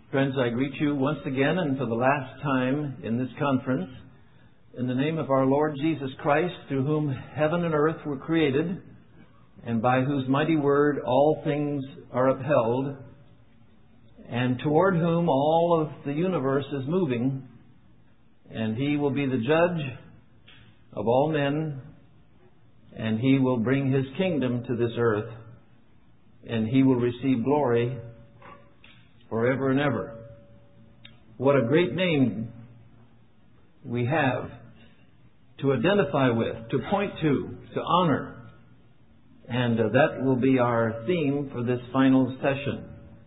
Friends, I greet you once again and for the last time in this conference in the name of our Lord Jesus Christ, through whom heaven and earth were created and by whose mighty word all things are upheld, and toward whom all of the universe is moving, and He will be the judge of all men, and He will bring His kingdom to this earth, and He will receive glory forever and ever. What a great name we have to identify with, to point to honor. And that will be our theme for this final session.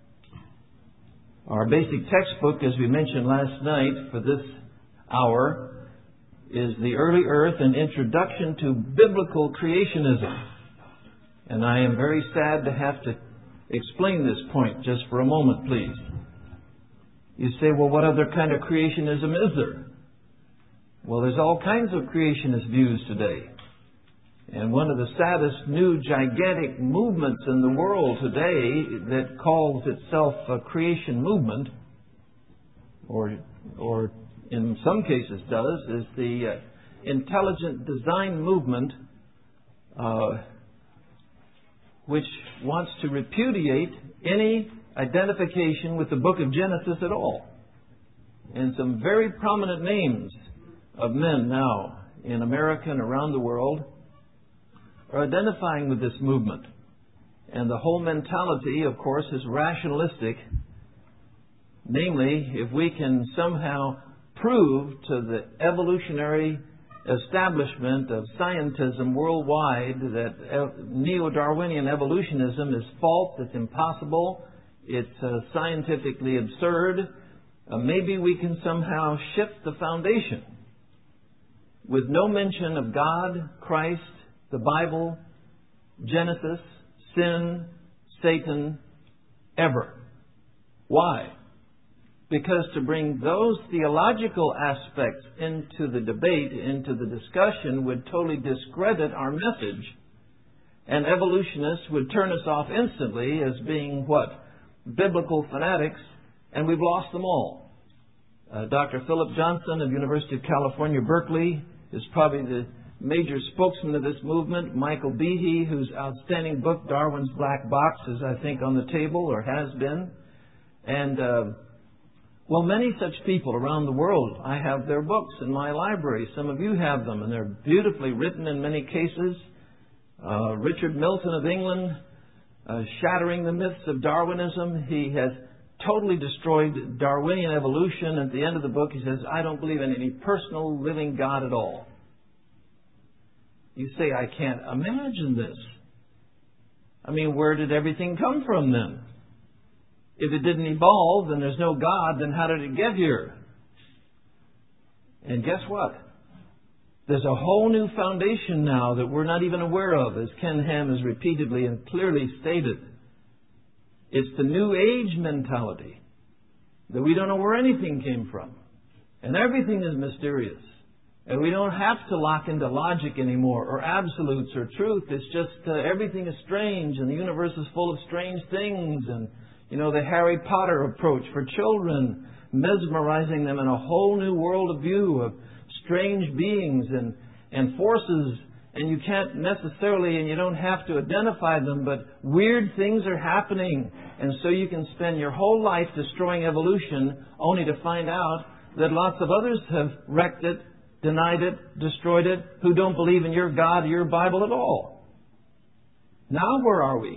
Our basic textbook, as we mentioned last night, for this hour is The Early Earth, an Introduction to Biblical Creationism. And I am very sad to have to explain this point just for a moment, please. You say, well, what other kind of creationism is there? Well, there's all kinds of creationist views today. And one of the saddest new gigantic movements in the world today that calls itself a creation movement, or in some cases does, is the intelligent design movement, which wants to repudiate any identification with the book of Genesis at all. And some very prominent names of men now in America and around the world are identifying with this movement. And the whole mentality, of course, is rationalistic. Namely, if we can somehow prove to the evolutionary establishment of scientism worldwide that neo-Darwinian evolutionism is false, it's impossible, it's scientifically absurd, maybe we can somehow shift the foundation with no mention of God, Christ, the Bible, Genesis, sin, Satan, ever. Why? Because to bring those theological aspects into the debate, into the discussion, would totally discredit our message. And evolutionists would turn us off instantly as being what? Biblical fanatics, and we've lost them all. Dr. Philip Johnson of University of California, Berkeley, is probably the major spokesman of this movement. Michael Behe, whose outstanding book, Darwin's Black Box, is, I think, on the table, or has been. And well, many such people around the world. I have their books in my library. Some of you have them, and they're beautifully written in many cases. Richard Milton of England, shattering the myths of Darwinism. He has totally destroyed Darwinian evolution. At the end of the book, he says, I don't believe in any personal living God at all. You say, I can't imagine this. I mean, where did everything come from then? If it didn't evolve and there's no God, then how did it get here? And guess what? There's a whole new foundation now that we're not even aware of, as Ken Ham has repeatedly and clearly stated. It's the New Age mentality that we don't know where anything came from. And everything is mysterious. And we don't have to lock into logic anymore, or absolutes, or truth. It's just everything is strange, and the universe is full of strange things. And, you know, the Harry Potter approach for children, mesmerizing them in a whole new world of view of strange beings and forces. And you can't necessarily, and you don't have to identify them, but weird things are happening. And so you can spend your whole life destroying evolution, only to find out that lots of others have wrecked it, denied it, destroyed it, who don't believe in your God or your Bible at all. Now where are we?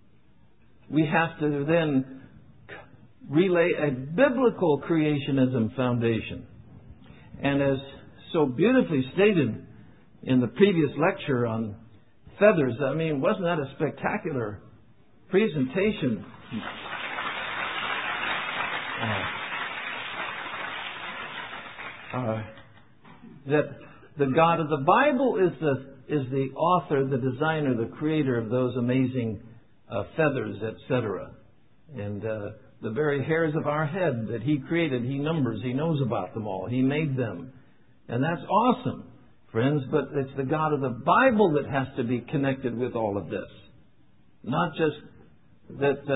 We have to then relay a biblical creationism foundation. And as so beautifully stated in the previous lecture on feathers, I mean, wasn't that a spectacular presentation? That the God of the Bible is the author, the designer, the creator of those amazing feathers, etc. And the very hairs of our head that He created, He numbers, He knows about them all. He made them. And that's awesome, friends, but it's the God of the Bible that has to be connected with all of this. Not just that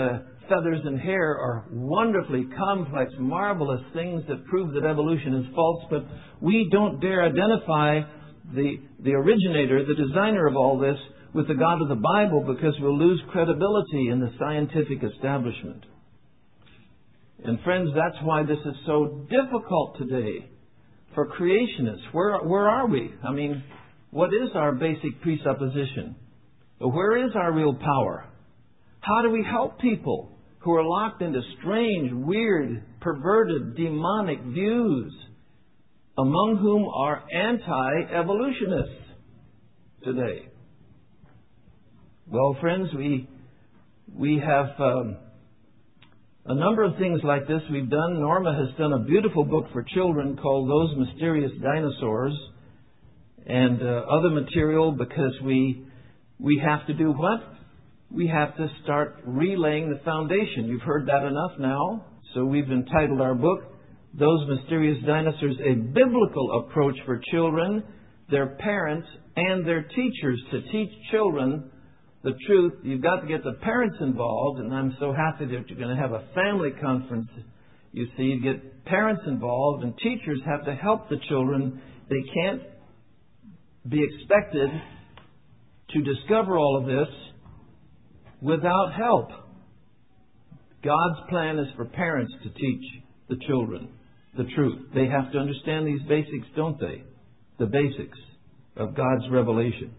feathers and hair are wonderfully complex, marvelous things that prove that evolution is false, but we don't dare identify the originator, the designer of all this, with the God of the Bible, because we'll lose credibility in the scientific establishment. And friends, that's why this is so difficult today for creationists. Where are we? I mean, what is our basic presupposition? Where is our real power? How do we help people who are locked into strange, weird, perverted, demonic views, among whom are anti-evolutionists today? Well, friends, we have a number of things like this we've done. Norma has done a beautiful book for children called Those Mysterious Dinosaurs, and other material, because we have to do what? We have to start relaying the foundation. You've heard that enough now. So we've entitled our book, Those Mysterious Dinosaurs, a biblical approach for children, their parents, and their teachers to teach children the truth. You've got to get the parents involved, and I'm so happy that you're going to have a family conference. You see, you get parents involved, and teachers have to help the children. They can't be expected to discover all of this without help. God's plan is for parents to teach the children the truth. They have to understand these basics, don't they? The basics of God's revelation.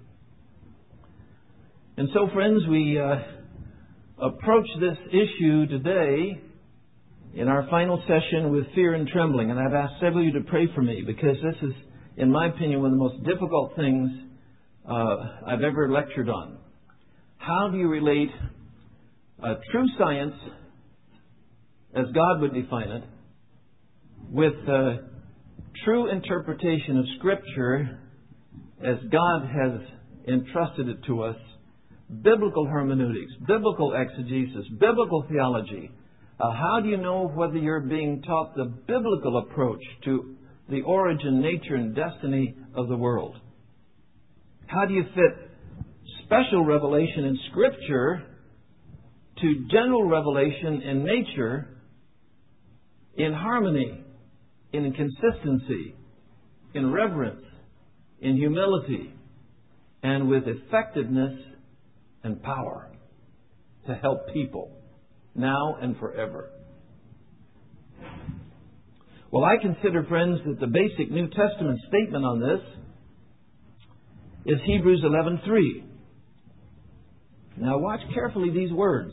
And so, friends, we approach this issue today in our final session with fear and trembling. And I've asked several of you to pray for me, because this is, in my opinion, one of the most difficult things I've ever lectured on. How do you relate true science, as God would define it, with true interpretation of Scripture, as God has entrusted it to us, biblical hermeneutics, biblical exegesis, biblical theology? How do you know whether you're being taught the biblical approach to the origin, nature, and destiny of the world? How do you fit special revelation in Scripture to general revelation in nature, in harmony, in consistency, in reverence, in humility, and with effectiveness and power to help people now and forever? Well, I consider, friends, that the basic New Testament statement on this is Hebrews 11:3. Now watch carefully these words.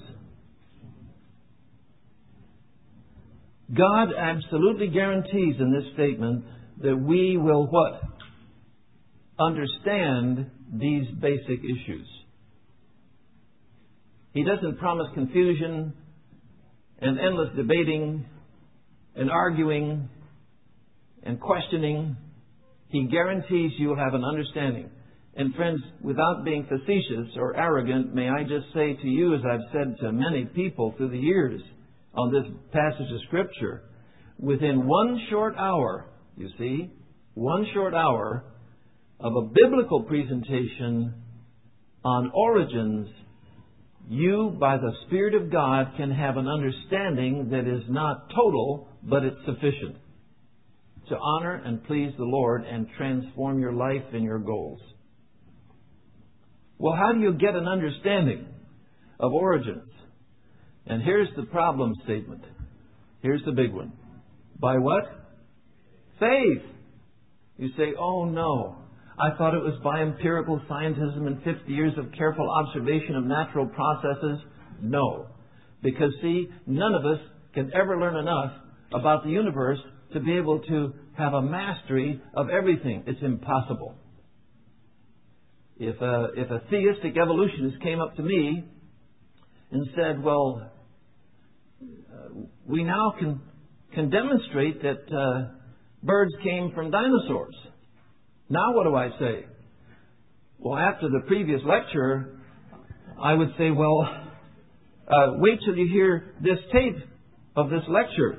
God absolutely guarantees in this statement that we will what? Understand these basic issues. He doesn't promise confusion and endless debating and arguing and questioning. He guarantees you will have an understanding. And friends, without being facetious or arrogant, may I just say to you, as I've said to many people through the years on this passage of Scripture, within one short hour, you see, one short hour of a biblical presentation on origins, you, by the Spirit of God, can have an understanding that is not total, but it's sufficient to honor and please the Lord and transform your life and your goals. Well, how do you get an understanding of origins? And here's the problem statement. Here's the big one. By what? Faith. You say, oh no, I thought it was by empirical scientism and 50 years of careful observation of natural processes. No. Because see, none of us can ever learn enough about the universe to be able to have a mastery of everything. It's impossible. If a theistic evolutionist came up to me and said, well, we now can demonstrate that birds came from dinosaurs. Now what do I say? Well, after the previous lecture, I would say, well, wait till you hear this tape of this lecture.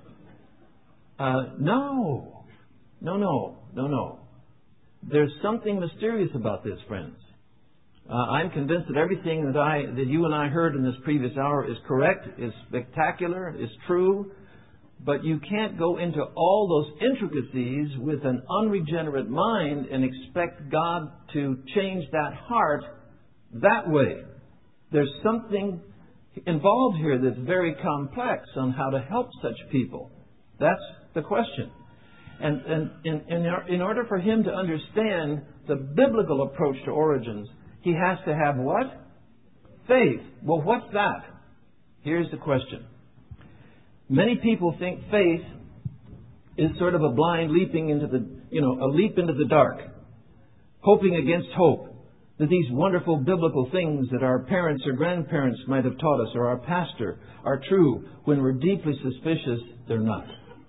No. There's something mysterious about this, friends. I'm convinced that everything that you and I heard in this previous hour is correct, is spectacular, is true. But you can't go into all those intricacies with an unregenerate mind and expect God to change that heart that way. There's something involved here that's very complex on how to help such people. That's the question. And in order for him to understand the biblical approach to origins, he has to have what? Faith. Well, what's that? Here's the question. Many people think faith is sort of a blind leaping into a leap into the dark, hoping against hope that these wonderful biblical things that our parents or grandparents might have taught us or our pastor are true when we're deeply suspicious they're not.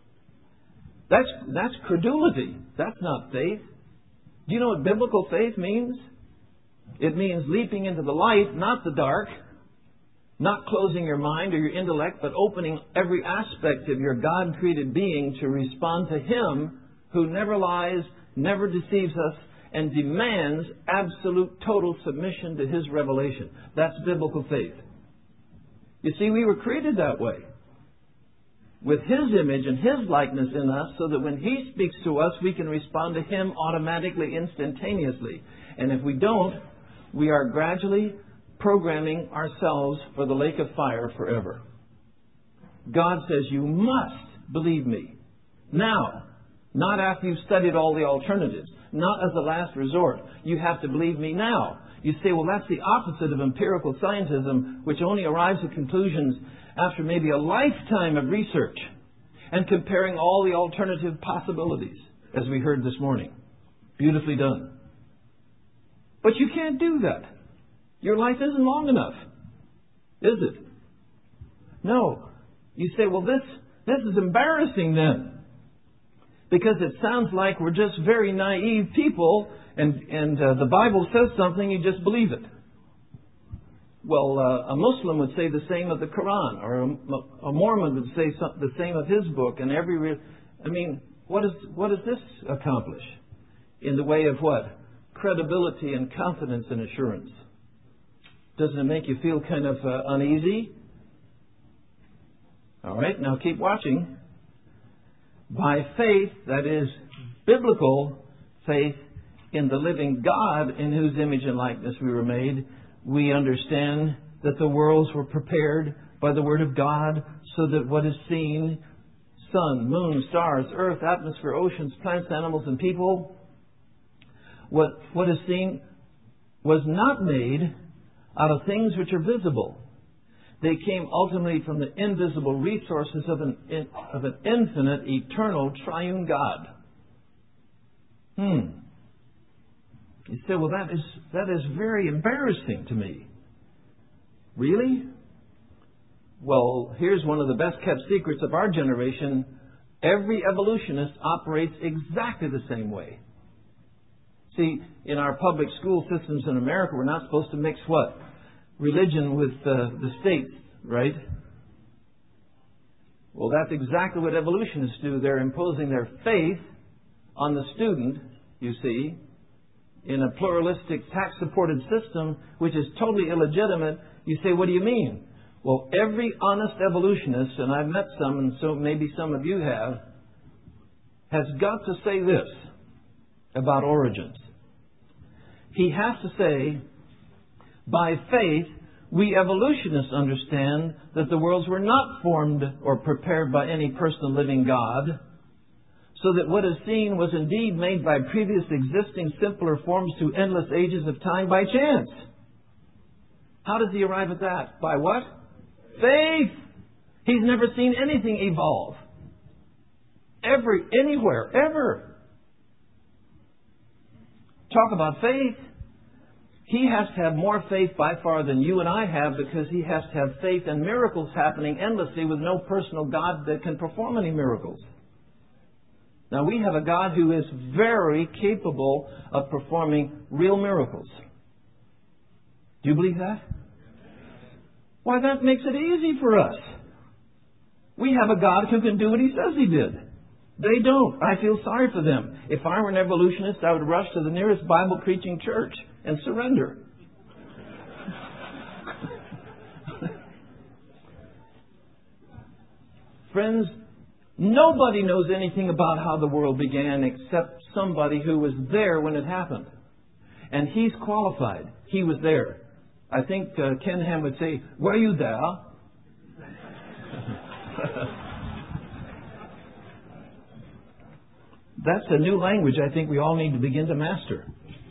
That's credulity. That's not faith. Do you know what biblical faith means? It means leaping into the light, not the dark. Not closing your mind or your intellect, but opening every aspect of your God-created being to respond to Him who never lies, never deceives us, and demands absolute total submission to His revelation. That's biblical faith. You see, we were created that way, with His image and His likeness in us, so that when He speaks to us, we can respond to Him automatically, instantaneously. And if we don't, we are gradually programming ourselves for the lake of fire forever. God says, you must believe me. Now, not after you've studied all the alternatives, not as a last resort. You have to believe me now. You say, well, that's the opposite of empirical scientism, which only arrives at conclusions after maybe a lifetime of research and comparing all the alternative possibilities, as we heard this morning. Beautifully done. But you can't do that. Your life isn't long enough, is it? No. You say, well, this is embarrassing then. Because it sounds like we're just very naive people and the Bible says something, you just believe it. Well, a Muslim would say the same of the Quran, or a Mormon would say the same of his book. And what does this accomplish? In the way of what? Credibility and confidence and assurance. Doesn't it make you feel kind of uneasy? All right, now keep watching. By faith, that is biblical faith in the living God in whose image and likeness we were made, we understand that the worlds were prepared by the Word of God so that what is seen, sun, moon, stars, earth, atmosphere, oceans, plants, animals, and people, what is seen was not made out of things which are visible. They came ultimately from the invisible resources of an infinite, eternal, triune God. You say, well, that is very embarrassing to me. Really? Well, here's one of the best kept secrets of our generation. Every evolutionist operates exactly the same way. See, in our public school systems in America, we're not supposed to mix what? Religion with the state, right? Well, that's exactly what evolutionists do. They're imposing their faith on the student, you see, in a pluralistic, tax-supported system, which is totally illegitimate. You say, what do you mean? Well, every honest evolutionist, and I've met some, and so maybe some of you have, has got to say this about origins. He has to say, by faith, we evolutionists understand that the worlds were not formed or prepared by any personal living God, so that what is seen was indeed made by previous existing simpler forms through endless ages of time by chance. How does he arrive at that? By what? Faith! He's never seen anything evolve. Anywhere, ever. Talk about faith. He has to have more faith by far than you and I have, because he has to have faith in miracles happening endlessly with no personal God that can perform any miracles. Now, we have a God who is very capable of performing real miracles. Do you believe that? Why, that makes it easy for us. We have a God who can do what He says He did. They don't. I feel sorry for them. If I were an evolutionist, I would rush to the nearest Bible-preaching church and surrender. Friends, nobody knows anything about how the world began except somebody who was there when it happened. And he's qualified. He was there. I think Ken Ham would say, "Were you there?" That's a new language I think we all need to begin to master.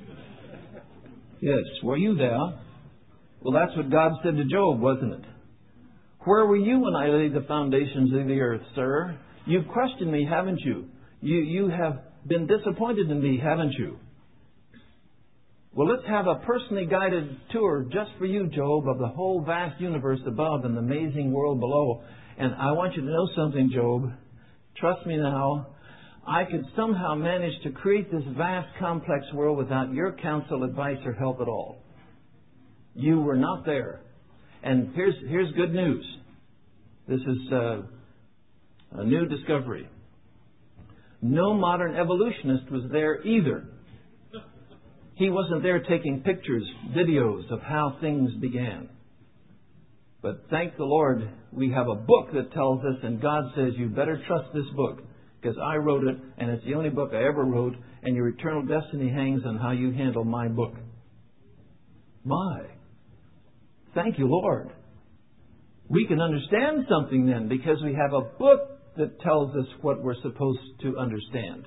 Yes, were you there? Well, that's what God said to Job, wasn't it? Where were you when I laid the foundations of the earth, sir? You've questioned me, haven't you? You have been disappointed in me, haven't you? Well, let's have a personally guided tour just for you, Job, of the whole vast universe above and the amazing world below. And I want you to know something, Job. Trust me now. I could somehow manage to create this vast, complex world without your counsel, advice, or help at all. You were not there. And here's good news. This is a new discovery. No modern evolutionist was there either. He wasn't there taking pictures, videos of how things began. But thank the Lord, we have a book that tells us, and God says, you better trust this book, because I wrote it, and it's the only book I ever wrote, and your eternal destiny hangs on how you handle my book. My. Thank you, Lord. We can understand something then, because we have a book that tells us what we're supposed to understand.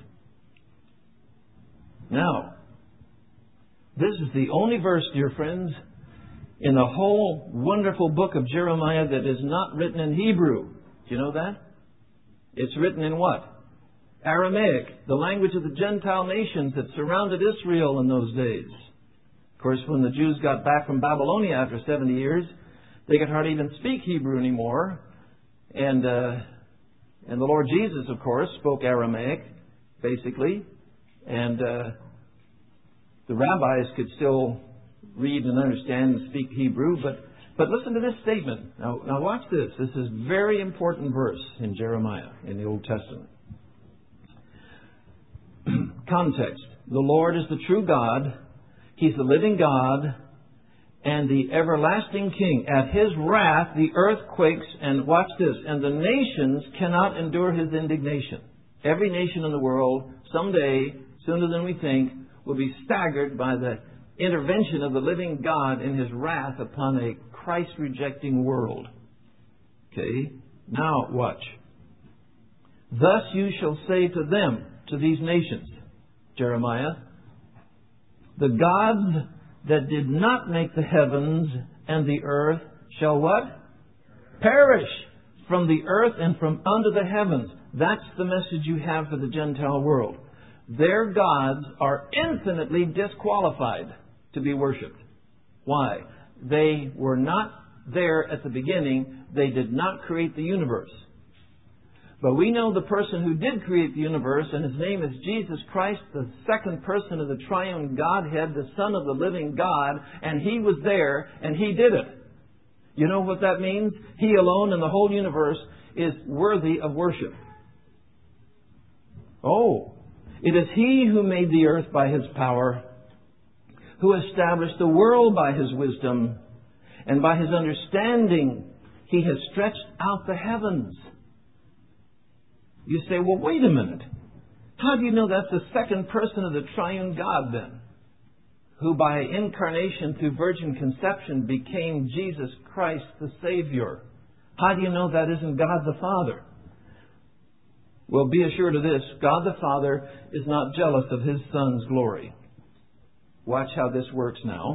Now, this is the only verse, dear friends, in the whole wonderful book of Jeremiah that is not written in Hebrew. Do you know that? It's written in what? Aramaic, the language of the Gentile nations that surrounded Israel in those days. Of course, when the Jews got back from Babylonia after 70 years, they could hardly even speak Hebrew anymore. And the Lord Jesus, of course, spoke Aramaic, basically. And the rabbis could still read and understand and speak Hebrew. But listen to this statement. Now watch this. This is a very important verse in Jeremiah in the Old Testament. Context. The Lord is the true God. He's the living God and the everlasting King. At His wrath the earth quakes, and watch this, and the nations cannot endure His indignation. Every nation in the world, someday, sooner than we think, will be staggered by the intervention of the living God in His wrath upon a Christ-rejecting world. Okay? Now, watch. Thus you shall say to them, to these nations, Jeremiah, the gods that did not make the heavens and the earth shall what? Perish from the earth and from under the heavens. That's the message you have for the Gentile world. Their gods are infinitely disqualified to be worshipped. Why? They were not there at the beginning. They did not create the universe. But we know the person who did create the universe, and His name is Jesus Christ, the second person of the triune Godhead, the Son of the living God, and He was there, and He did it. You know what that means? He alone in the whole universe is worthy of worship. Oh, it is He who made the earth by His power, who established the world by His wisdom, and by His understanding He has stretched out the heavens. You say, well, wait a minute. How do you know that's the second person of the triune God then? Who by incarnation through virgin conception became Jesus Christ the Savior. How do you know that isn't God the Father? Well, be assured of this. God the Father is not jealous of His Son's glory. Watch how this works now.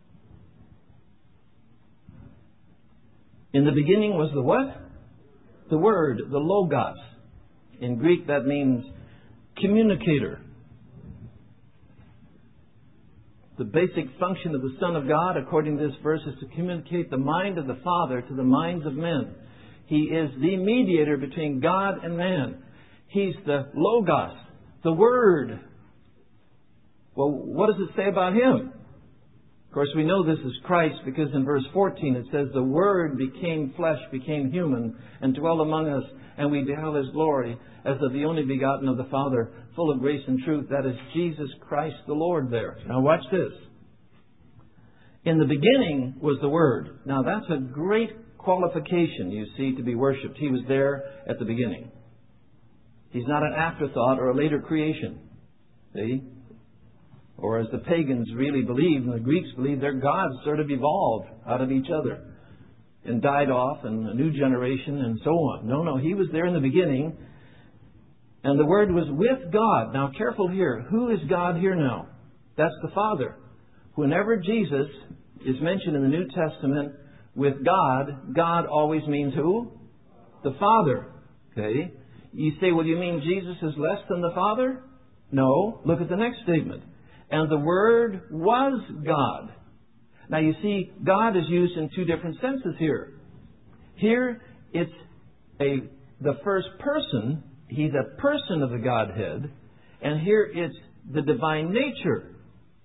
In the beginning was the what? The Word, the Logos. In Greek that means communicator. The basic function of the Son of God, according to this verse, is to communicate the mind of the Father to the minds of men. He is the mediator between God and man. He's the Logos, the Word. Well, what does it say about Him? Of course, we know this is Christ because in verse 14 it says, the Word became flesh, became human, and dwelt among us, and we beheld His glory as of the only begotten of the Father, full of grace and truth. That is Jesus Christ the Lord there. Now watch this. In the beginning was the Word. Now that's a great qualification, you see, to be worshipped. He was there at the beginning. He's not an afterthought or a later creation. See? Or as the pagans really believed, and the Greeks believed, their gods sort of evolved out of each other and died off, and a new generation and so on. No, He was there in the beginning, and the Word was with God. Now, careful here. Who is God here now? That's the Father. Whenever Jesus is mentioned in the New Testament with God, God always means who? The Father. Okay? You say, well, you mean Jesus is less than the Father? No. Look at the next statement. And the Word was God. Now you see, God is used in two different senses here. Here, it's the first person. He's a person of the Godhead. And here it's the divine nature.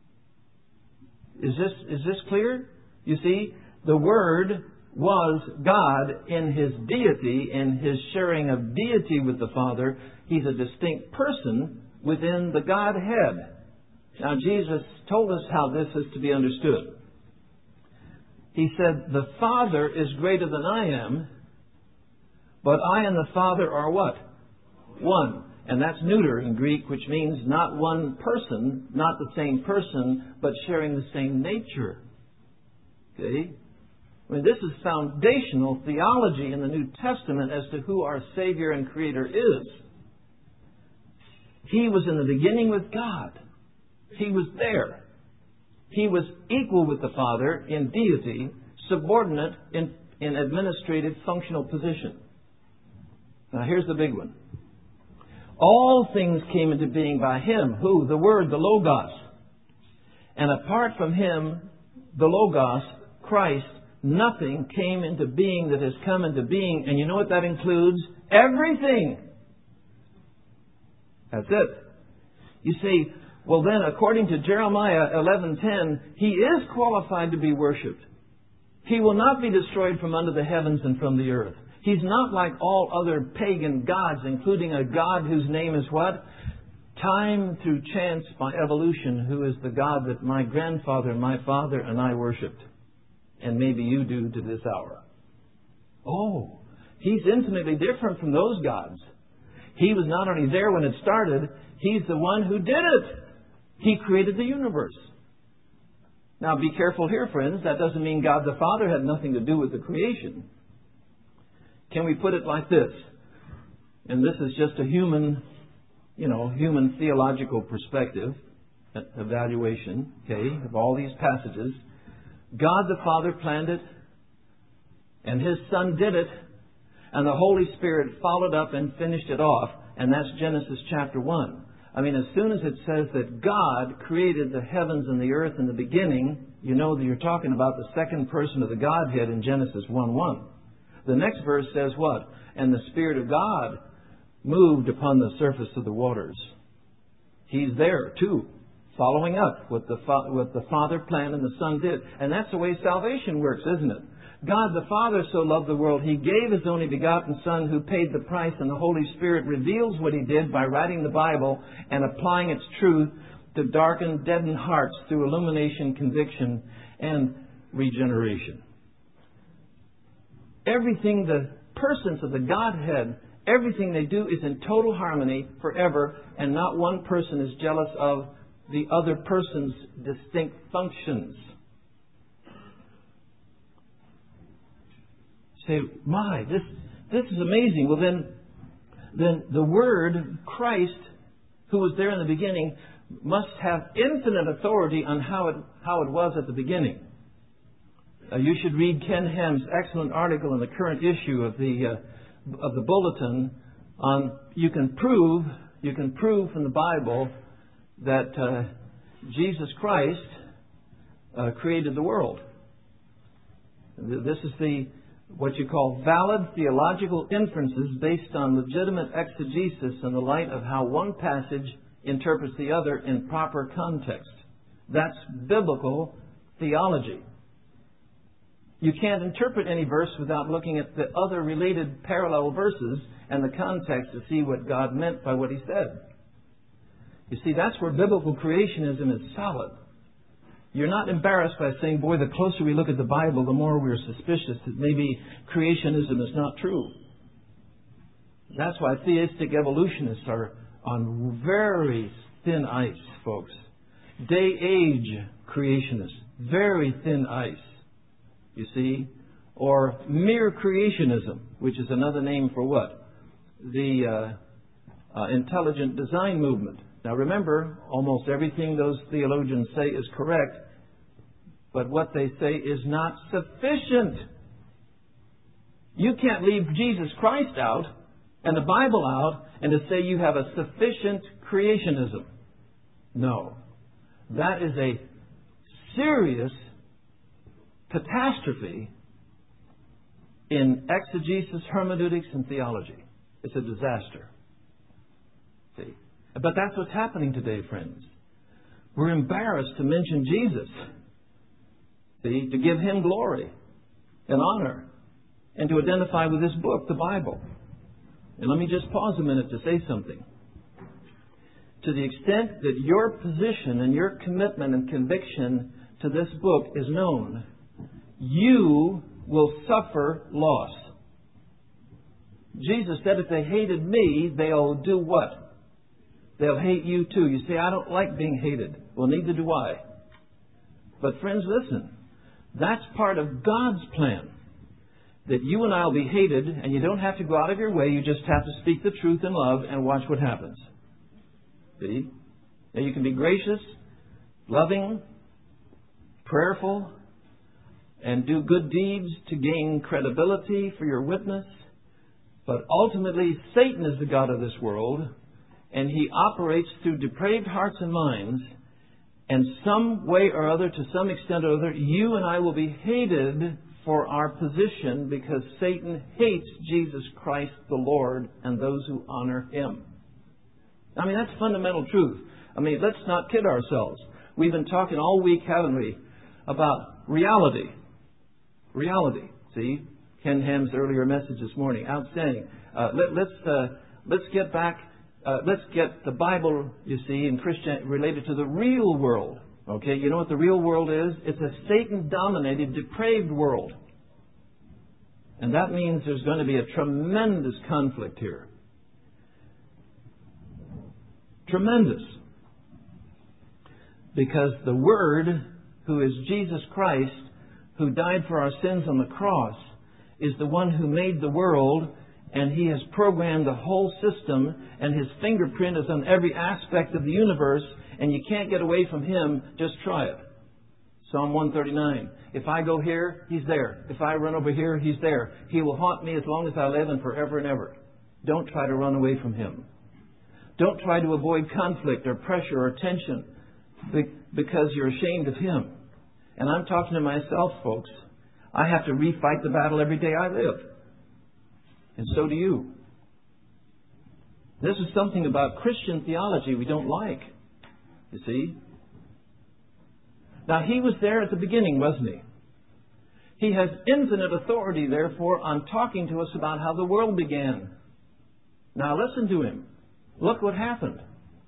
Is this clear? You see, the Word was God in His deity, in His sharing of deity with the Father. He's a distinct person within the Godhead. Now, Jesus told us how this is to be understood. He said, the Father is greater than I am, but I and the Father are what? One. And that's neuter in Greek, which means not one person, not the same person, but sharing the same nature. Okay? I mean, this is foundational theology in the New Testament as to who our Savior and Creator is. He was in the beginning with God. He was there. He was equal with the Father in deity, subordinate in administrative functional position. Now here's the big one. All things came into being by Him. Who? The Word, the Logos. And apart from Him, the Logos, Christ, nothing came into being that has come into being. And you know what that includes? Everything. That's it. You see, well then, according to Jeremiah 11:10, He is qualified to be worshipped. He will not be destroyed from under the heavens and from the earth. He's not like all other pagan gods, including a God whose name is what? Time through chance by evolution, who is the God that my grandfather, my father, and I worshipped. And maybe you do to this hour. Oh, He's infinitely different from those gods. He was not only there when it started, He's the one who did it. He created the universe. Now be careful here, friends. That doesn't mean God the Father had nothing to do with the creation. Can we put it like this? And this is just a human theological perspective, evaluation, okay, of all these passages. God the Father planned it, and His Son did it, and the Holy Spirit followed up and finished it off, and that's Genesis chapter 1. I mean, as soon as it says that God created the heavens and the earth in the beginning, you know that you're talking about the second person of the Godhead in Genesis 1:1. The next verse says what? And the Spirit of God moved upon the surface of the waters. He's there too, following up what the Father planned and the Son did. And that's the way salvation works, isn't it? God the Father so loved the world, He gave His only begotten Son who paid the price, and the Holy Spirit reveals what He did by writing the Bible and applying its truth to darken, deadened hearts through illumination, conviction, and regeneration. Everything, the persons of the Godhead, everything they do is in total harmony forever, and not one person is jealous of the other person's distinct functions. Say, my, this is amazing. Well, then the Word, Christ, who was there in the beginning, must have infinite authority on how it was at the beginning. You should read Ken Ham's excellent article in the current issue of the Bulletin on you can prove from the Bible that Jesus Christ created the world. This is what you call valid theological inferences based on legitimate exegesis in the light of how one passage interprets the other in proper context. That's biblical theology. You can't interpret any verse without looking at the other related parallel verses and the context to see what God meant by what He said. You see, that's where biblical creationism is solid. You're not embarrassed by saying, boy, the closer we look at the Bible, the more we're suspicious that maybe creationism is not true. That's why theistic evolutionists are on very thin ice, folks. Day-age creationists, very thin ice, you see. Or mere creationism, which is another name for what? The intelligent design movement. Now remember, almost everything those theologians say is correct, but what they say is not sufficient. You can't leave Jesus Christ out and the Bible out and to say you have a sufficient creationism. No. That is a serious catastrophe in exegesis, hermeneutics, and theology. It's a disaster. See? But that's what's happening today, friends. We're embarrassed to mention Jesus. See? To give Him glory and honor and to identify with this book, the Bible. And let me just pause a minute to say something. To the extent that your position and your commitment and conviction to this book is known, you will suffer loss. Jesus said if they hated me, they'll do what? They'll hate you too. You say, I don't like being hated. Well, neither do I. But friends, listen. That's part of God's plan. That you and I will be hated, and you don't have to go out of your way. You just have to speak the truth in love and watch what happens. See? Now you can be gracious, loving, prayerful, and do good deeds to gain credibility for your witness. But ultimately, Satan is the god of this world, and he operates through depraved hearts and minds. And some way or other, to some extent or other, you and I will be hated for our position because Satan hates Jesus Christ the Lord and those who honor Him. I mean, that's fundamental truth. I mean, let's not kid ourselves. We've been talking all week, haven't we, about reality. Reality. See? Ken Ham's earlier message this morning. Outstanding. Let's get back. Let's get the Bible, you see, in Christianity related to the real world. Okay? You know what the real world is? It's a Satan-dominated, depraved world. And that means there's going to be a tremendous conflict here. Tremendous. Because the Word, who is Jesus Christ, who died for our sins on the cross, is the one who made the world, and He has programmed the whole system, and His fingerprint is on every aspect of the universe, and you can't get away from Him. Just try it. Psalm 139. If I go here, He's there. If I run over here, He's there. He will haunt me as long as I live and forever and ever. Don't try to run away from Him. Don't try to avoid conflict or pressure or tension because you're ashamed of Him. And I'm talking to myself, folks. I have to refight the battle every day I live. And so do you. This is something about Christian theology we don't like. You see? Now, He was there at the beginning, wasn't He? He has infinite authority, therefore, on talking to us about how the world began. Now, listen to Him. Look what happened.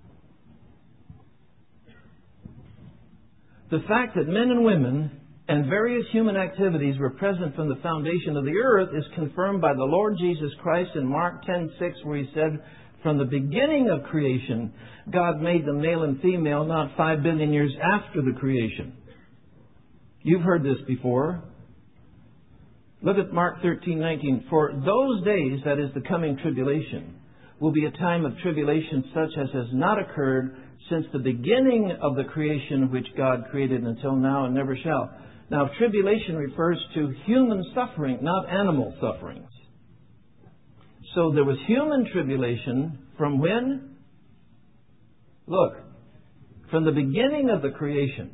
The fact that men and women and various human activities were present from the foundation of the earth is confirmed by the Lord Jesus Christ in Mark 10:6, where He said, from the beginning of creation, God made them male and female not 5 billion years after the creation. You've heard this before. Look at Mark 13:19. For those days, that is the coming tribulation, will be a time of tribulation such as has not occurred since the beginning of the creation which God created until now and never shall. Now, tribulation refers to human suffering, not animal sufferings. So there was human tribulation from when? Look, from the beginning of the creation.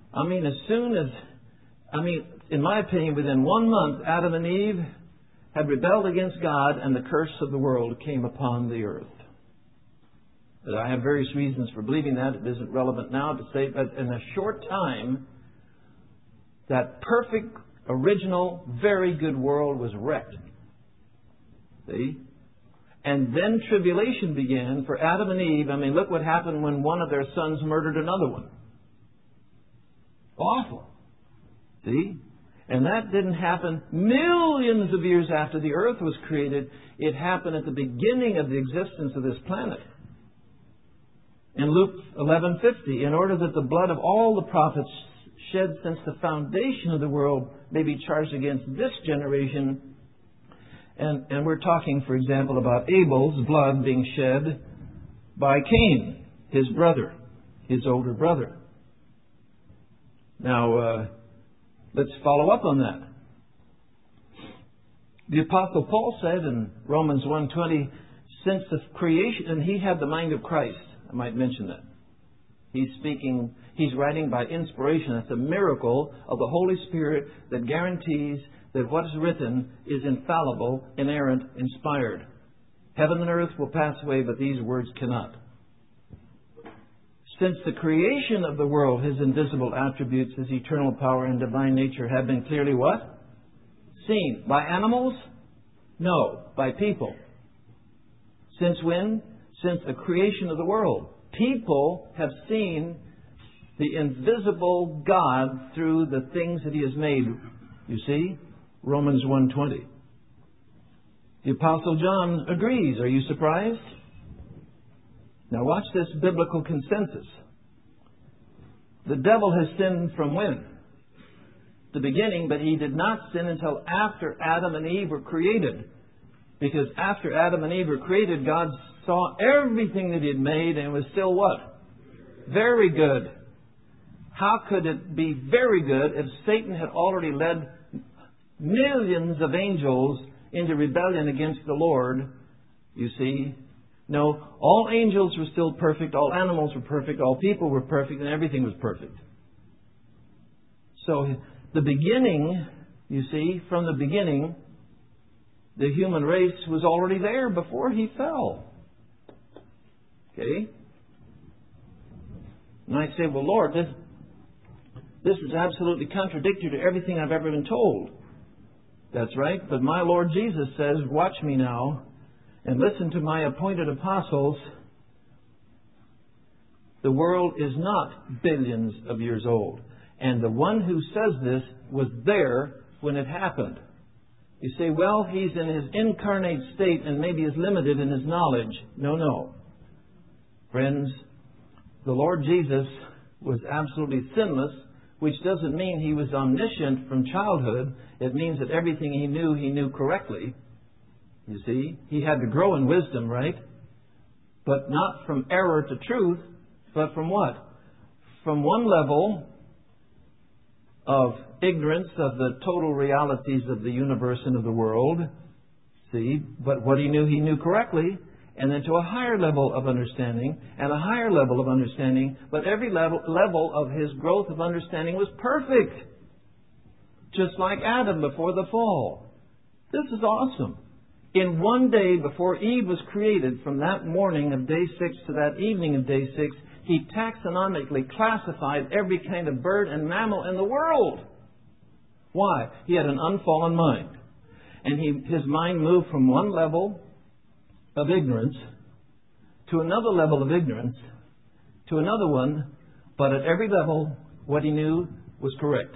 In my opinion, within 1 month, Adam and Eve had rebelled against God and the curse of the world came upon the earth. I have various reasons for believing that. It isn't relevant now to say, but in a short time, that perfect, original, very good world was wrecked. See? And then tribulation began for Adam and Eve. Look what happened when one of their sons murdered another one. Awful. See? And that didn't happen millions of years after the earth was created. It happened at the beginning of the existence of this planet. In Luke 11:50, in order that the blood of all the prophets shed since the foundation of the world may be charged against this generation. And we're talking, for example, about Abel's blood being shed by Cain, his brother, his older brother. Now, let's follow up on that. The Apostle Paul said in Romans 1:20, since the creation, and he had the mind of Christ. I might mention that. He's writing by inspiration. That's a miracle of the Holy Spirit that guarantees that what is written is infallible, inerrant, inspired. Heaven and earth will pass away, but these words cannot. Since the creation of the world, His invisible attributes, His eternal power and divine nature have been clearly what? Seen. By animals? No. By people. Since when? Since the creation of the world. People have seen the invisible God through the things that He has made. You see? Romans 1:20. The Apostle John agrees. Are you surprised? Now watch this biblical consensus. The devil has sinned from when? The beginning, but he did not sin until after Adam and Eve were created. Because after Adam and Eve were created, God saw everything that He had made and it was still what? Very good. How could it be very good if Satan had already led millions of angels into rebellion against the Lord? You see? No, all angels were still perfect, all animals were perfect, all people were perfect, and everything was perfect. So the beginning, you see, from the beginning, the human race was already there before he fell. Okay? And I say, well, Lord, this is absolutely contradictory to everything I've ever been told. That's right. But my Lord Jesus says, watch me now and listen to my appointed apostles. The world is not billions of years old. And the one who says this was there when it happened. You say, well, he's in his incarnate state and maybe is limited in his knowledge. No. Friends, the Lord Jesus was absolutely sinless, which doesn't mean He was omniscient from childhood. It means that everything He knew correctly. You see, He had to grow in wisdom, right? But not from error to truth, but from what? From one level of ignorance of the total realities of the universe and of the world. See, but what He knew correctly. And then to a higher level of understanding, and a higher level of understanding, but every level of his growth of understanding was perfect. Just like Adam before the fall. This is awesome. In one day before Eve was created, from that morning of day 6 to that evening of day 6, He taxonomically classified every kind of bird and mammal in the world. Why? He had an unfallen mind. And his mind moved from one level of ignorance to another level of ignorance to another one, but at every level what he knew was correct.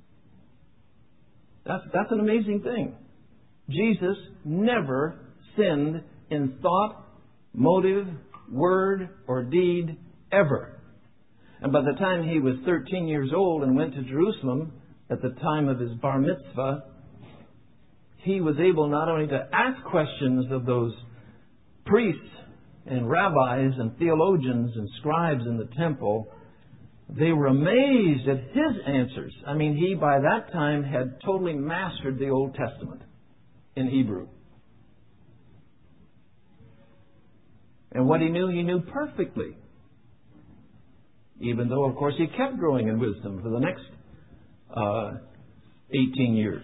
That's an amazing thing. Jesus never sinned in thought, motive, word, or deed ever. And by the time he was 13 years old and went to Jerusalem at the time of his bar mitzvah, he was able not only to ask questions of those priests and rabbis and theologians and scribes in the temple, they were amazed at his answers. I mean, he by that time had totally mastered the Old Testament in Hebrew. And what he knew perfectly. Even though, of course, he kept growing in wisdom for the next 18 years.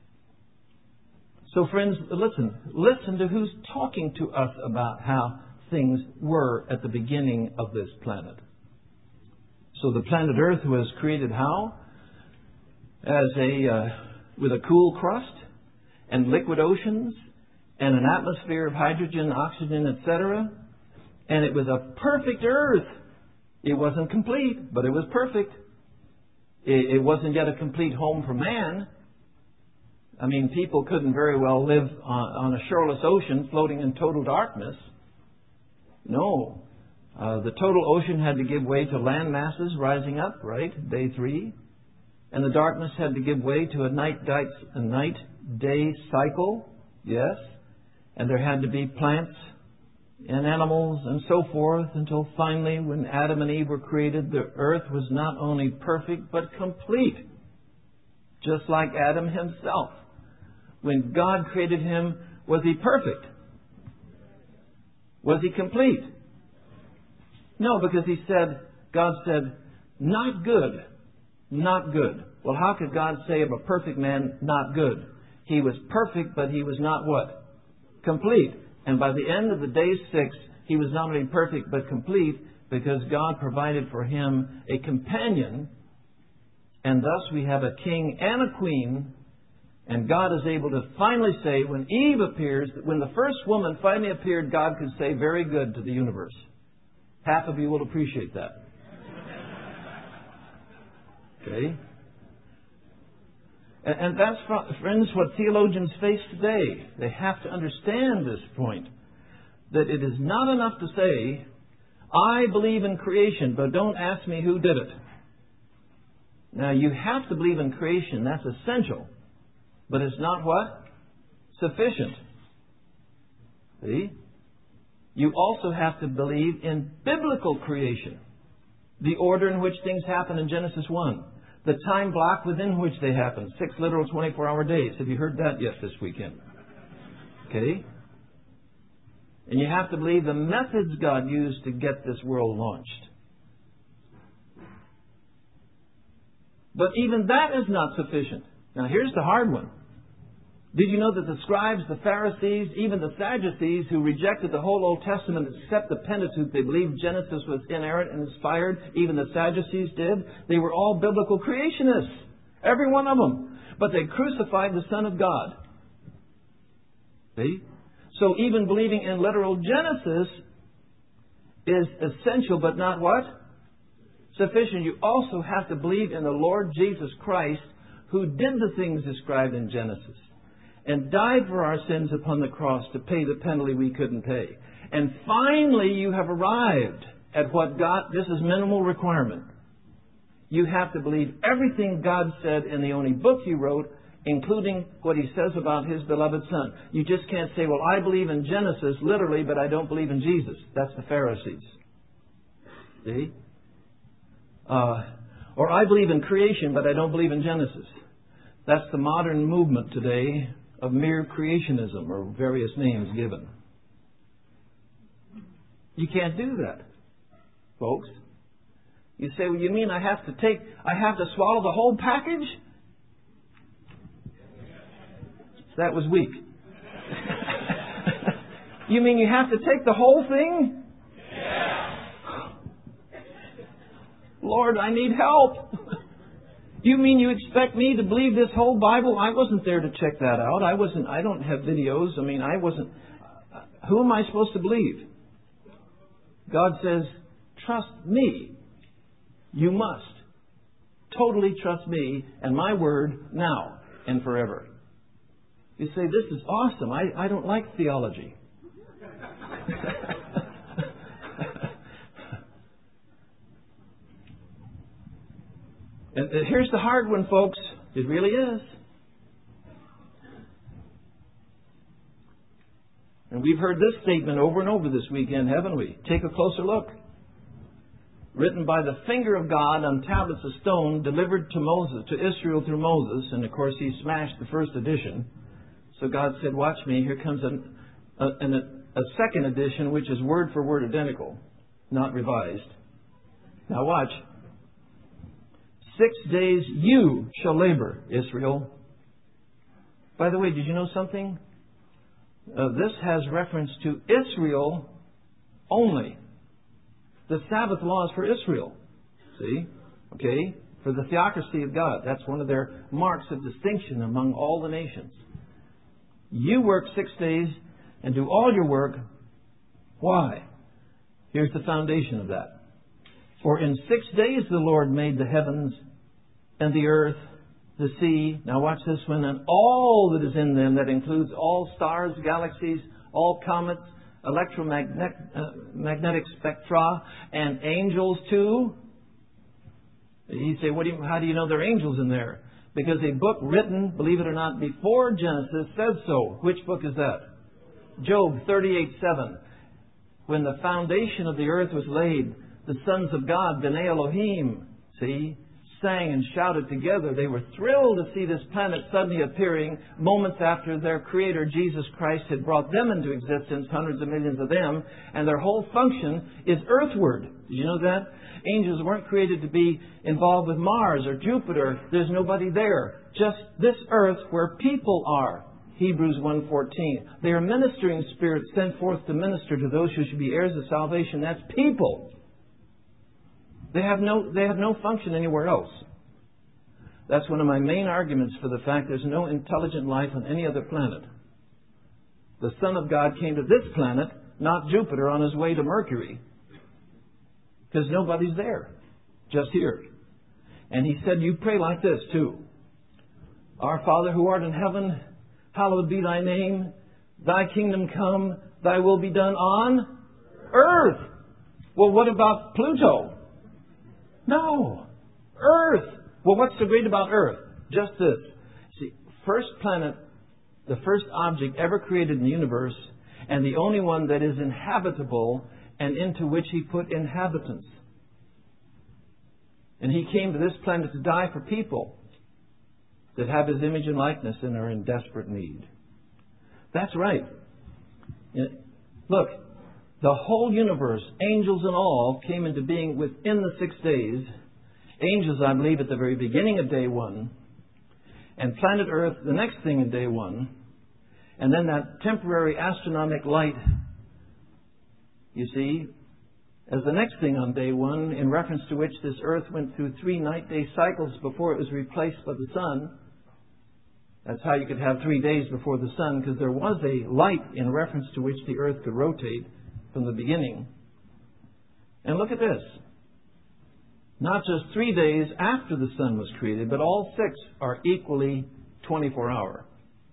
So friends, listen to who's talking to us about how things were at the beginning of this planet. So the planet Earth was created how? With a cool crust and liquid oceans and an atmosphere of hydrogen, oxygen, etc. And it was a perfect Earth. It wasn't complete, but it was perfect. It wasn't yet a complete home for man. I mean, people couldn't very well live on a shoreless ocean floating in total darkness. No. The total ocean had to give way to land masses rising up, right? Day 3. And the darkness had to give way to a night-day cycle. Yes. And there had to be plants and animals and so forth until finally when Adam and Eve were created, the earth was not only perfect but complete. Just like Adam himself. When God created him, was he perfect? Was he complete? No, because God said, not good, not good. Well, how could God say of a perfect man, not good? He was perfect, but he was not what? Complete. And by the end of the day 6, he was not only perfect, but complete, because God provided for him a companion, and thus we have a king and a queen. And God is able to finally say, when Eve appears, when the first woman finally appeared, God could say, very good to the universe. Half of you will appreciate that. Okay? And that's, friends, what theologians face today. They have to understand this point. That it is not enough to say, I believe in creation, but don't ask me who did it. Now, you have to believe in creation. That's essential. But it's not what? Sufficient. See? You also have to believe in biblical creation. The order in which things happen in Genesis 1. The time block within which they happen. 6 literal 24-hour days. Have you heard that yet this weekend? Okay? And you have to believe the methods God used to get this world launched. But even that is not sufficient. Now here's the hard one. Did you know that the scribes, the Pharisees, even the Sadducees, who rejected the whole Old Testament except the Pentateuch, they believed Genesis was inerrant and inspired, even the Sadducees did, they were all biblical creationists. Every one of them. But they crucified the Son of God. See? So even believing in literal Genesis is essential, but not what? Sufficient. You also have to believe in the Lord Jesus Christ, who did the things described in Genesis and died for our sins upon the cross to pay the penalty we couldn't pay. And finally, you have arrived at what God, this is minimal requirement. You have to believe everything God said in the only book He wrote, including what He says about His beloved Son. You just can't say, well, I believe in Genesis literally, but I don't believe in Jesus. That's the Pharisees. See? Or I believe in creation, but I don't believe in Genesis. That's the modern movement today of mere creationism, or various names given. You can't do that, folks. You say, well, you mean I have to swallow the whole package? That was weak. You mean you have to take the whole thing? Lord, I need help. You mean you expect me to believe this whole Bible? I wasn't there to check that out. I don't have videos. Who am I supposed to believe? God says, trust me. You must. Totally trust me and my word now and forever. You say, this is awesome. I don't like theology. And here's the hard one, folks. It really is. And we've heard this statement over and over this weekend, haven't we? Take a closer look. Written by the finger of God on tablets of stone, delivered to Moses, to Israel through Moses. And of course, he smashed the first edition. So God said, watch me, here comes a second edition, which is word for word identical, not revised. Now watch. 6 days you shall labor, Israel. By the way, did you know something? This has reference to Israel only. The Sabbath law is for Israel. See? Okay? For the theocracy of God. That's one of their marks of distinction among all the nations. You work 6 days and do all your work. Why? Here's the foundation of that. For in 6 days the Lord made the heavens and the earth, the sea. Now watch this one. And all that is in them, that includes all stars, galaxies, all comets, electromagnetic spectra, and angels too. You say, how do you know there are angels in there? Because a book written, believe it or not, before Genesis says so. Which book is that? Job 38:7. When the foundation of the earth was laid, the sons of God, B'nai Elohim, sang and shouted together. They were thrilled to see this planet suddenly appearing moments after their Creator, Jesus Christ, had brought them into existence, hundreds of millions of them, and their whole function is earthward. Did you know that? Angels weren't created to be involved with Mars or Jupiter. There's nobody there. Just this earth where people are. Hebrews 1:14. They are ministering spirits sent forth to minister to those who should be heirs of salvation. That's people. They have no function anywhere else. That's one of my main arguments for the fact there's no intelligent life on any other planet. The Son of God came to this planet, not Jupiter, on his way to Mercury. Because nobody's there. Just here. And he said, you pray like this too. Our Father who art in heaven, hallowed be thy name. Thy kingdom come, thy will be done on earth. Well, what about Pluto? No. Earth. Well, what's so great about Earth? Just this. See, first planet, the first object ever created in the universe, and the only one that is inhabitable and into which He put inhabitants. And He came to this planet to die for people that have His image and likeness and are in desperate need. That's right. Look, the whole universe, angels and all, came into being within the 6 days. Angels, I believe, at the very beginning of day one. And planet Earth, the next thing in day one. And then that temporary astronomic light, you see, as the next thing on day one, in reference to which this Earth went through 3 night-day cycles before it was replaced by the sun. That's how you could have 3 days before the sun, because there was a light in reference to which the Earth could rotate from the beginning. And look at this. Not just 3 days after the sun was created, but all 6 are equally 24-hour.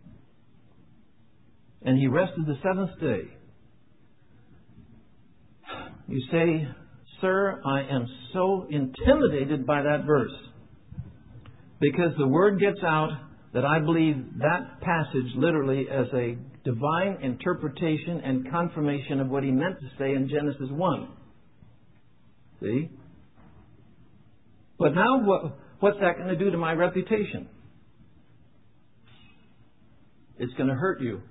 And He rested the 7th day. You say, sir, I am so intimidated by that verse. Because the word gets out that I believe that passage literally as a divine interpretation and confirmation of what He meant to say in Genesis 1. See? But now what's that going to do to my reputation? It's going to hurt you.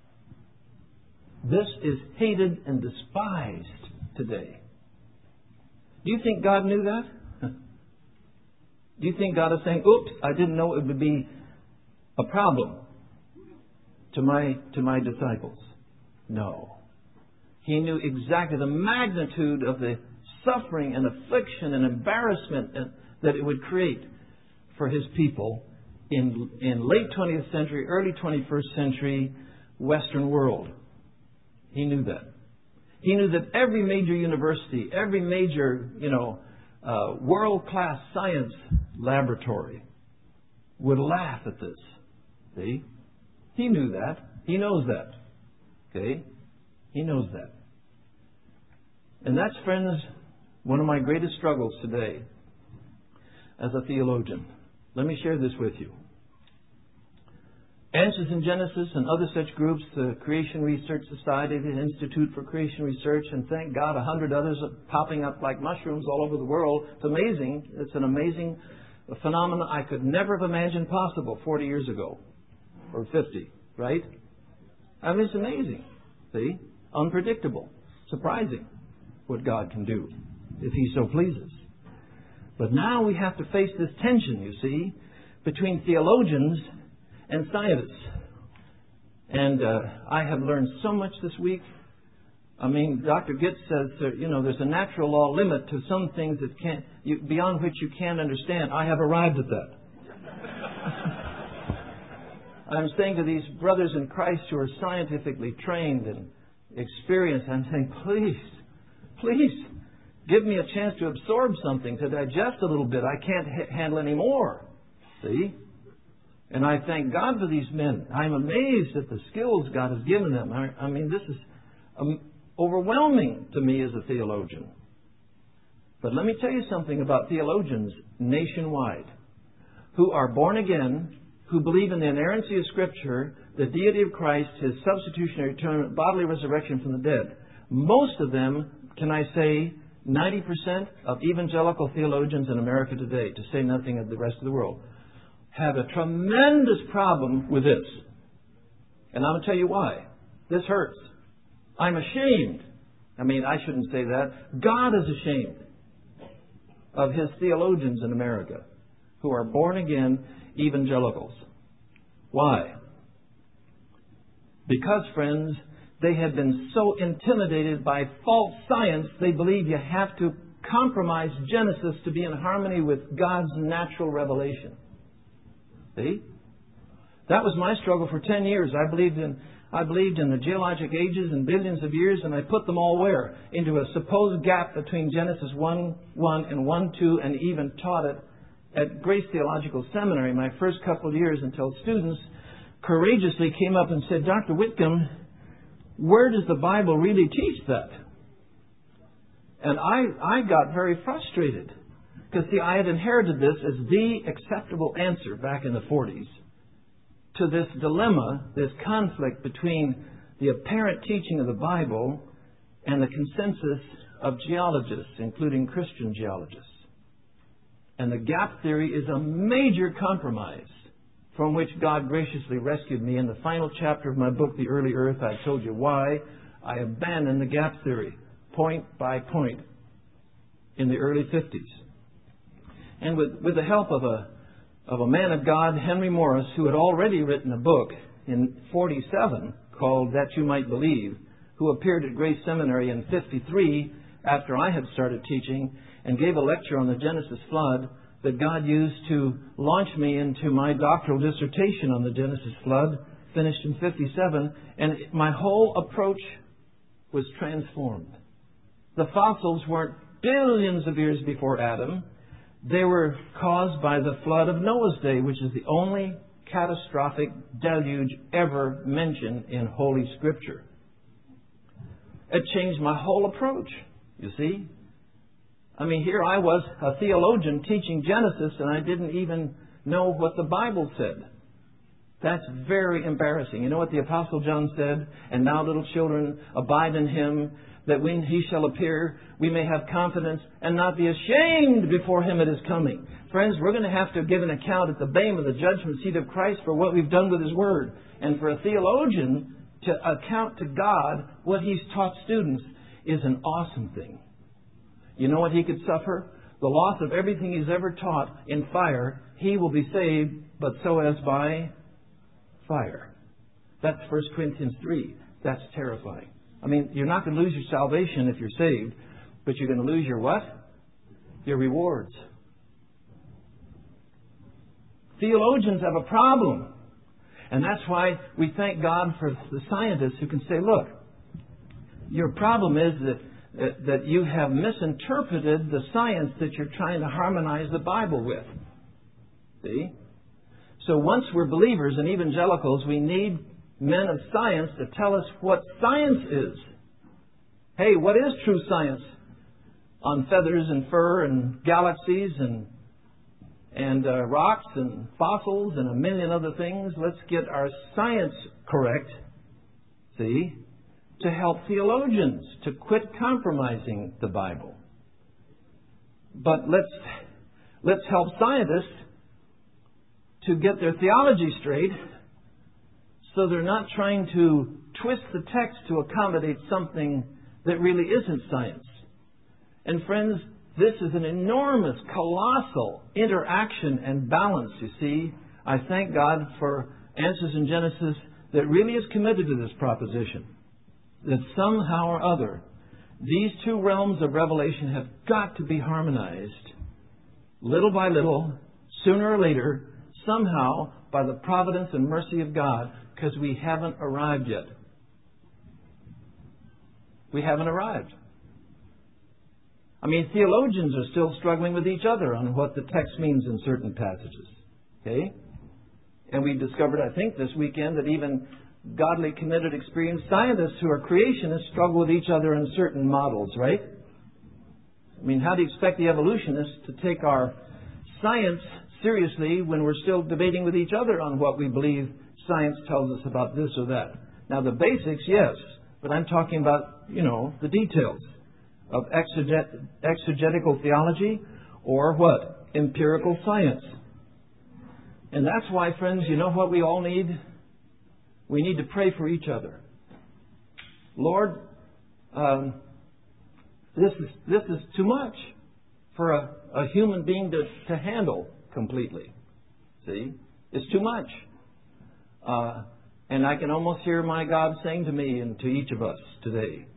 This is hated and despised today. Do you think God knew that? Do you think God is saying, oops, I didn't know it would be a problem to my disciples? No. He knew exactly the magnitude of the suffering and affliction and embarrassment that it would create for His people in late 20th century, early 21st century Western world. He knew that. He knew that every major university, every major, world-class science laboratory would laugh at this. See? He knew that. He knows that. Okay? He knows that. And that's, friends, one of my greatest struggles today as a theologian. Let me share this with you. Answers in Genesis and other such groups, the Creation Research Society, the Institute for Creation Research, and thank God 100 others are popping up like mushrooms all over the world. It's amazing. It's an amazing phenomenon I could never have imagined possible 40 years ago. Or 50, right? I mean, it's amazing. See? Unpredictable. Surprising what God can do if He so pleases. But now we have to face this tension, you see, between theologians and scientists. And I have learned so much this week. I mean, Dr. Gitz says, there's a natural law limit to some things that beyond which you can't understand. I have arrived at that. I'm saying to these brothers in Christ who are scientifically trained and experienced, I'm saying, please, give me a chance to absorb something, to digest a little bit. I can't handle any more. See? And I thank God for these men. I'm amazed at the skills God has given them. I mean, this is overwhelming to me as a theologian. But let me tell you something about theologians nationwide who are born again, who believe in the inerrancy of Scripture, the deity of Christ, His substitutionary atonement, bodily resurrection from the dead. Most of them, can I say, 90% of evangelical theologians in America today, to say nothing of the rest of the world, have a tremendous problem with this. And I'm going to tell you why. This hurts. I'm ashamed. I mean, I shouldn't say that. God is ashamed of His theologians in America who are born-again evangelicals. Why? Because, friends, they have been so intimidated by false science, they believe you have to compromise Genesis to be in harmony with God's natural revelation. See? That was my struggle for 10 years. I believed in the geologic ages and billions of years, and I put them all where? Into a supposed gap between Genesis 1:1 and 1:2, and even taught it at Grace Theological Seminary my first couple of years until students courageously came up and said, Dr. Whitcomb, where does the Bible really teach that? And I got very frustrated because, see, I had inherited this as the acceptable answer back in the 40s to this dilemma, this conflict between the apparent teaching of the Bible and the consensus of geologists, including Christian geologists. And the gap theory is a major compromise from which God graciously rescued me. In the final chapter of my book, The Early Earth, I told you why I abandoned the gap theory, point by point, in the early 50s. And with the help of a man of God, Henry Morris, who had already written a book in 47 called That You Might Believe, who appeared at Grace Seminary in 53 after I had started teaching, and gave a lecture on the Genesis flood that God used to launch me into my doctoral dissertation on the Genesis flood, finished in 57, and my whole approach was transformed. The fossils weren't billions of years before Adam. They were caused by the flood of Noah's day, which is the only catastrophic deluge ever mentioned in Holy Scripture. It changed my whole approach, you see. I mean, here I was, a theologian teaching Genesis, and I didn't even know what the Bible said. That's very embarrassing. You know what the Apostle John said? And now, little children, abide in Him, that when He shall appear, we may have confidence and not be ashamed before Him at His coming. Friends, we're going to have to give an account at the bema, the judgment seat of Christ, for what we've done with His Word. And for a theologian to account to God what He's taught students is an awesome thing. You know what he could suffer? The loss of everything he's ever taught in fire. He will be saved, but so as by fire. That's 1 Corinthians 3. That's terrifying. I mean, you're not going to lose your salvation if you're saved, but you're going to lose your what? Your rewards. Theologians have a problem. And that's why we thank God for the scientists who can say, look, your problem is that you have misinterpreted the science that you're trying to harmonize the Bible with. See? So once we're believers and evangelicals, we need men of science to tell us what science is. Hey, what is true science on feathers and fur and galaxies and rocks and fossils and a million other things? Let's get our science correct, see, to help theologians to quit compromising the Bible. But let's help scientists to get their theology straight so they're not trying to twist the text to accommodate something that really isn't science. And friends, this is an enormous, colossal interaction and balance, you see. I thank God for Answers in Genesis that really is committed to this proposition, that somehow or other, these two realms of revelation have got to be harmonized, little by little, sooner or later, somehow, by the providence and mercy of God, because we haven't arrived yet. We haven't arrived. I mean, theologians are still struggling with each other on what the text means in certain passages. Okay? And we discovered, I think, this weekend that even godly, committed, experienced scientists who are creationists struggle with each other in certain models, right? I mean, how do you expect the evolutionists to take our science seriously when we're still debating with each other on what we believe science tells us about this or that? Now, the basics, yes, but I'm talking about, the details of exegetical theology or what? Empirical science. And that's why, friends, you know what we all need? We need to pray for each other. Lord, this is too much for a human being to handle completely. See? It's too much. And I can almost hear my God saying to me and to each of us today,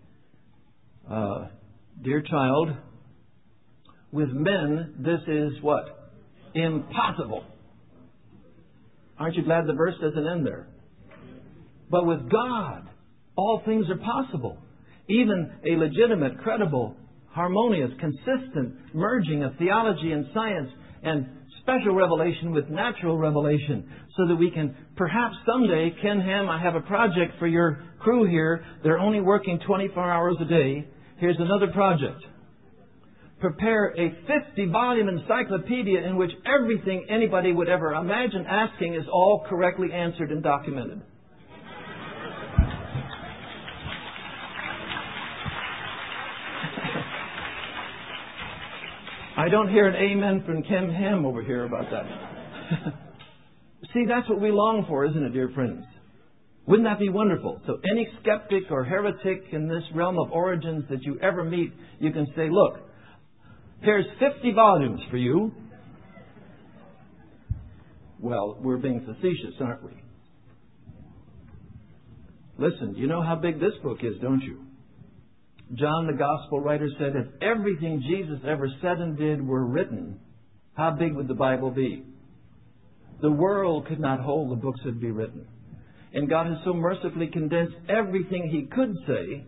dear child, with men, this is what? Impossible. Aren't you glad the verse doesn't end there? But with God, all things are possible. Even a legitimate, credible, harmonious, consistent merging of theology and science and special revelation with natural revelation, so that we can perhaps someday, Ken Ham, I have a project for your crew here. They're only working 24 hours a day. Here's another project. Prepare a 50-volume encyclopedia in which everything anybody would ever imagine asking is all correctly answered and documented. I don't hear an amen from Ken Ham over here about that. See, that's what we long for, isn't it, dear friends? Wouldn't that be wonderful? So any skeptic or heretic in this realm of origins that you ever meet, you can say, look, here's 50 volumes for you. Well, we're being facetious, aren't we? Listen, you know how big this book is, don't you? John, the gospel writer, said if everything Jesus ever said and did were written, how big would the Bible be? The world could not hold the books that would be written. And God has so mercifully condensed everything He could say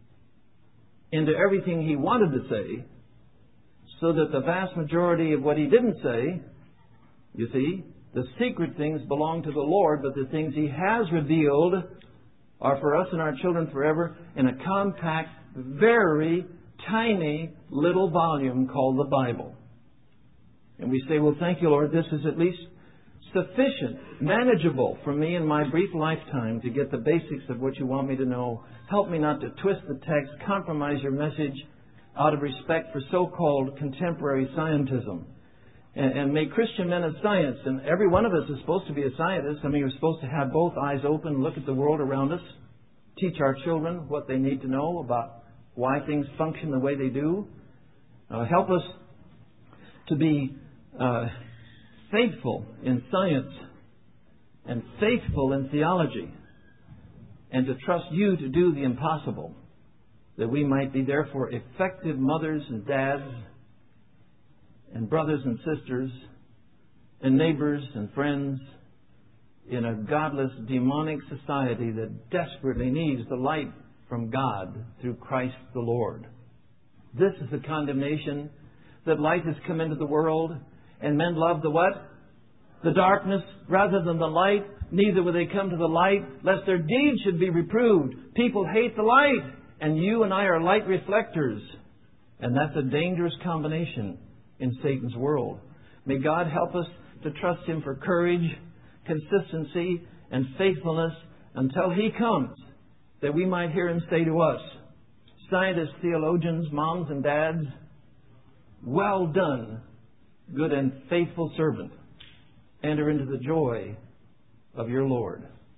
into everything He wanted to say, so that the vast majority of what He didn't say, you see, the secret things belong to the Lord, but the things He has revealed are for us and our children forever in a compact, very tiny little volume called the Bible. And we say, well, thank you, Lord, this is at least sufficient, manageable for me in my brief lifetime to get the basics of what you want me to know. Help me not to twist the text, compromise your message out of respect for so-called contemporary scientism. And make Christian men of science, and every one of us is supposed to be a scientist. I mean, we're supposed to have both eyes open, look at the world around us, teach our children what they need to know about why things function the way they do. Help us to be faithful in science and faithful in theology, and to trust you to do the impossible, that we might be therefore effective mothers and dads and brothers and sisters and neighbors and friends in a godless, demonic society that desperately needs the light from God through Christ the Lord. This is the condemnation, that light has come into the world, and men love the what? The darkness rather than the light. Neither will they come to the light, lest their deeds should be reproved. People hate the light, and you and I are light reflectors. And that's a dangerous combination in Satan's world. May God help us to trust Him for courage, consistency, and faithfulness until He comes, that we might hear Him say to us, scientists, theologians, moms and dads, well done, good and faithful servant. Enter into the joy of your Lord.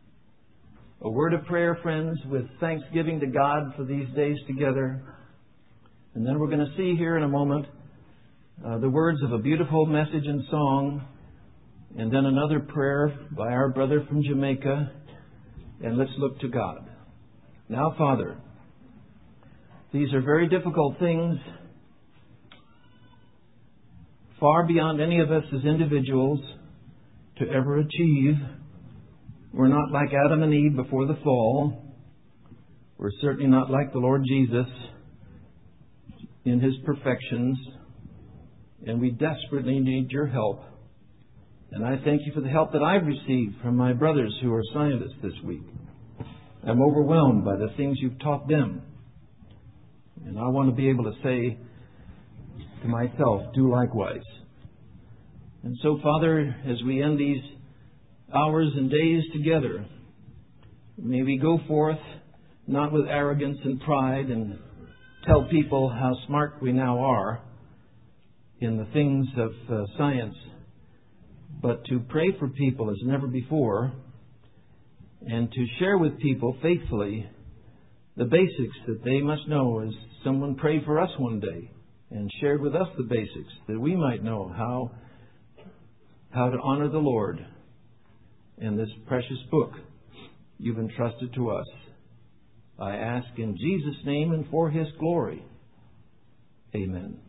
A word of prayer, friends, with thanksgiving to God for these days together. And then we're going to see here in a moment the words of a beautiful message and song, and then another prayer by our brother from Jamaica. And let's look to God. Now, Father, these are very difficult things, far beyond any of us as individuals to ever achieve. We're not like Adam and Eve before the fall. We're certainly not like the Lord Jesus in His perfections. And we desperately need your help. And I thank you for the help that I've received from my brothers who are scientists this week. I'm overwhelmed by the things you've taught them. And I want to be able to say to myself, do likewise. And so, Father, as we end these hours and days together, may we go forth not with arrogance and pride and tell people how smart we now are in the things of science, but to pray for people as never before and to share with people faithfully the basics that they must know, as someone prayed for us one day and shared with us the basics that we might know how to honor the Lord in this precious book you've entrusted to us. I ask in Jesus' name and for His glory. Amen.